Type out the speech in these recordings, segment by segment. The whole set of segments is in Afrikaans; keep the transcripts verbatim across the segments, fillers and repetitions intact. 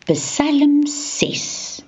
Psalm ses.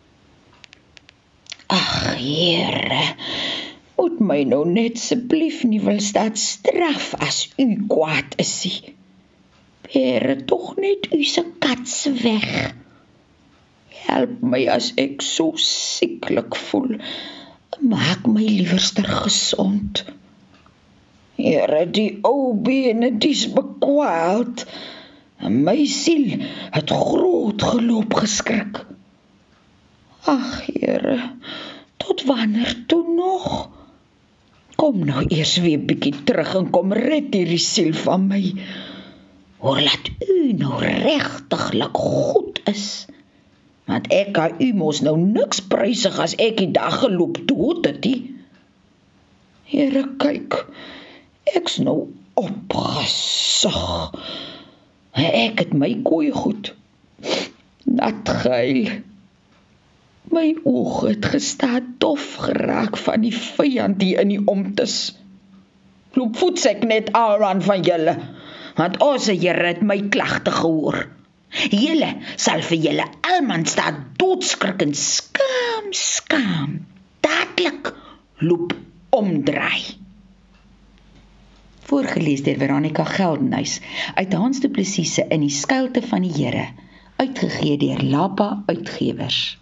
Ag, Here, moet my nou net asseblief nie wil staat straf as u kwaad is nie. Here, tog net u se kats weg. Help my as ek so sieklik voel. Maak my liewerster gesond. Here, die ou bene dis bekwaald. My siel het groot geloop geskrik. Ag, Here, tot wanneer toe nog? Kom nou eers weer bietjie terug en kom red hierdie siel van my. Hoor, laat u nou regtiglik goed is. Want ek kan u mos nou niks prysig as ek die dag geloop dood het nie. Here, kyk, ek's nou opgesig. Ek het my kooi goed nat gehuil. My oog het gestaan dof geraak van die vyand hier in die omtes. Loop voets ek net aan van julle, want ons Here het my klagte gehoor. Julle sal vir julle almal staan doodskrik en skaam, skaam, dadelik loop omdraai. Voorgelees deur Veronica Geldenhuys uit Hans Du Plessis se In die skuilte van die Here, uitgegee deur Lapa Uitgewers.